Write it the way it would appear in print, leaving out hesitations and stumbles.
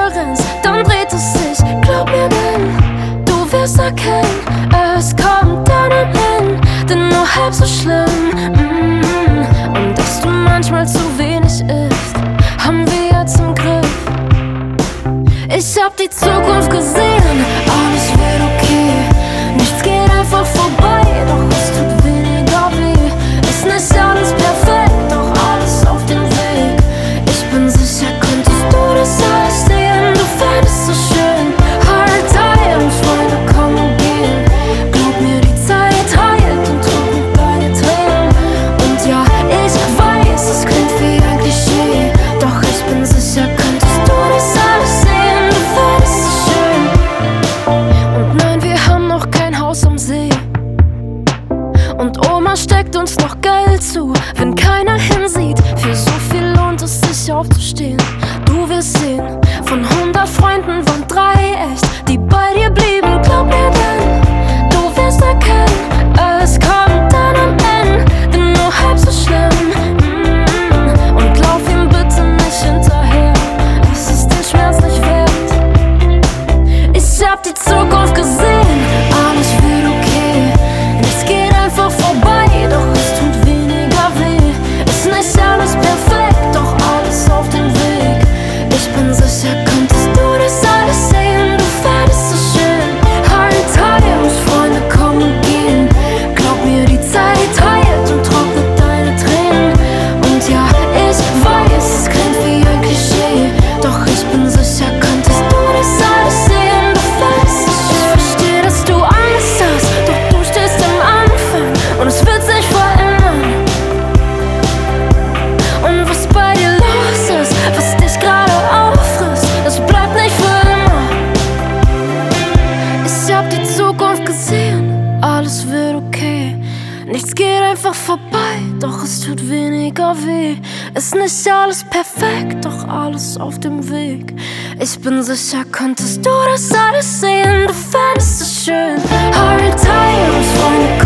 rennst, dann dreht es sich. Glaub mir denn, du wirst erkennen, es kommt dann am Ende nur halb so schlimm. Und dass du manchmal zu wenig isst, haben wir jetzt im Griff. Ich hab die Zukunft gesehen, alles wird okay. Nichts geht einfach vorbei, doch es tut weniger weh. Ist nicht alles perfekt, doch alles auf dem Weg. Ich bin sicher, könntest du das alles sehen, du fändest so schön. Hard times, Freunde kommen und gehen. Glaub mir, die Zeit heilt und trocknet deine Tränen. Und ja, ich weiß, es klingt wie ein Klischee, doch ich bin sicher, könntest du das alles sehen, du fändest so schön. Und nein, wir haben noch kein Haus am See. Und Oma steckt uns noch Geld zu, wenn keiner hinsieht. Für so viel lohnt es sich aufzustehen. Du wirst sehen, von 100 Freunden waren 3 echt, die bei dir blieben. Glaub mir denn, du wirst erkennen, es kommt dann am Ende nur halb so schlimm. Und lauf ihm bitte nicht hinterher, es ist den Schmerz nicht wert. Ich hab die Zukunft gesehen, alles wird okay. Nichts geht einfach vorbei, doch es tut weniger weh. Ist nicht alles perfekt, doch alles auf dem Weg. Ich bin sicher, könntest du das alles sehen, du fändest so schön. Hard times, Freunde kommen und gehen. Glaub mir, die Zeit heilt und trocknet deine Tränen. Und ja, ich weiß, es klingt wie ein Klischee, doch ich bin sicher, könntest du das alles sehen, du fändest so schön. Ich verstehe, dass du Angst hast, doch du stehst am Anfang und es wird sich verändern. Und was bei dir los ist, was dich gerade auffrisst, das bleibt nicht für immer. Ich hab die Zukunft gesehen, alles wird okay. Nichts geht einfach vorbei, doch es tut weniger weh. Ist nicht alles perfekt, doch alles auf dem Weg. Ich bin sicher, könntest du das alles sehen, du fändest es schön. Hard times, Freunde